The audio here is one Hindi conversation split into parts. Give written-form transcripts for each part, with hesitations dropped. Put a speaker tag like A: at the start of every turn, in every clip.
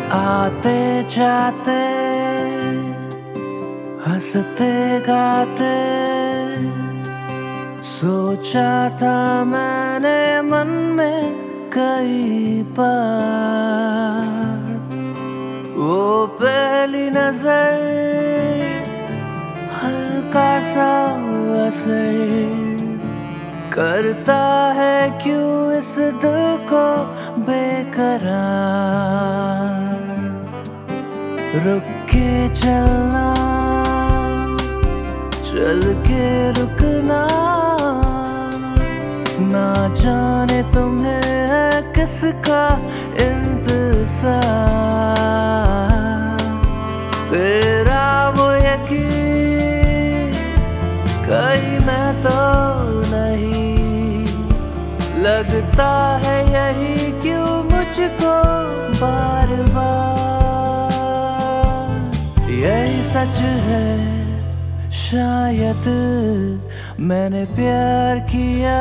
A: आते जाते हंसते गाते सोचा था मैंने मन में कई बार, वो पहली नजर हल्का सा असर करता है क्यों इस दिल को बेकरार। रुक के चलना, चल के रुकना, ना जाने तुम्हें है किसका इंतजार। तेरा वो यकीन कहीं मैं तो नहीं, लगता है यही क्यों मुझको बार बार। यही सच है शायद मैंने प्यार किया,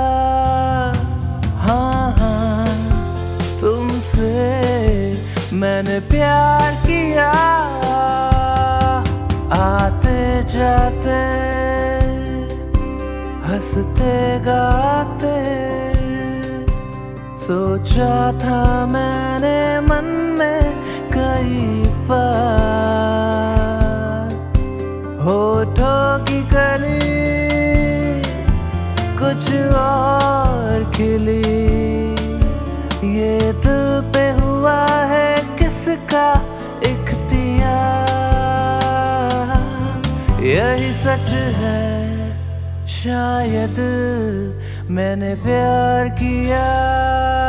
A: हाँ हाँ तुमसे मैंने प्यार किया। आते जाते हंसते गाते सोचा था मैंने मन में कई बार। होठों की कली कुछ और खिली, ये दिल पे हुआ है किसका इख्तियार। यही सच है शायद मैंने प्यार किया।